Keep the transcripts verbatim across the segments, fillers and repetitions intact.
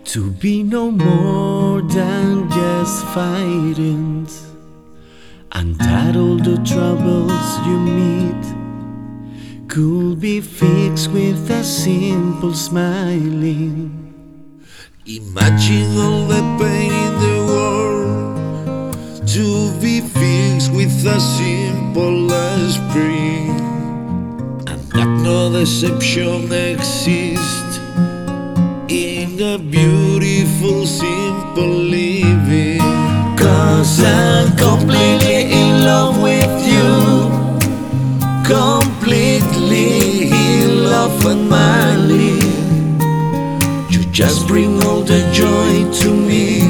To be no more than just fighting, and that all the troubles you meet could be fixed with a simple smiling. Imagine all the pain in the world to be fixed with a simple esprit, and that no deception exists in a beautiful simple living. Cause I'm completely in love with you, completely in love and madly. You just bring all the joy to me,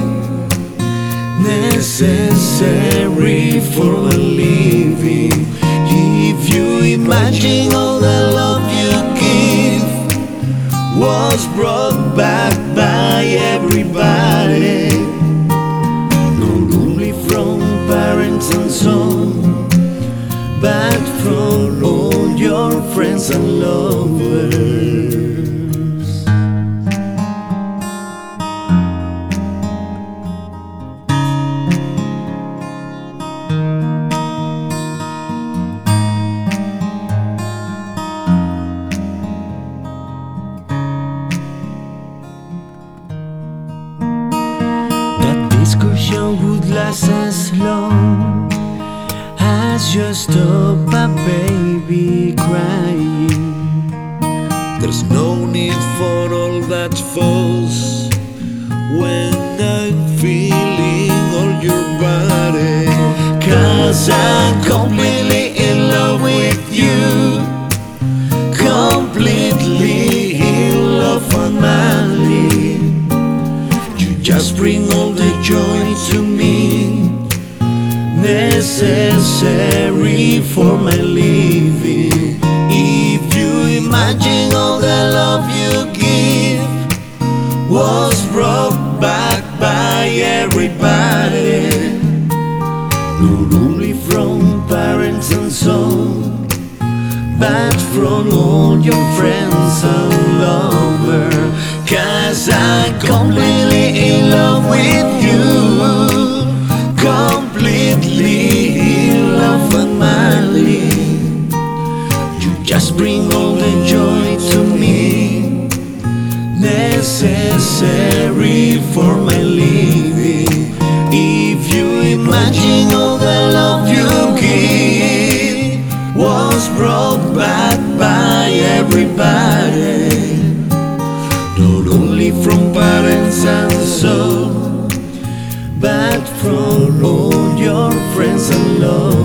necessary for a living. If you imagine all the love you give was brought back by everybody, not only from parents and son, but from all your friends and lovers. Discussion would last as long as you stop a baby crying. There's no need for all that fuss when I'm feeling all your body. Cause I'm completely in love with you, completely in love and madly. You just bring all the joy to me, necessary for my living. If you imagine all the love you give was brought back by everybody, not only from parents and son, but from all your friends and lovers. Cause I'm completely in love with you, completely in love and madly. You just bring all the joy to me, necessary for my living. If you imagine all the love you give was brought back by everybody, not only from parents and son, but from all your friends and love.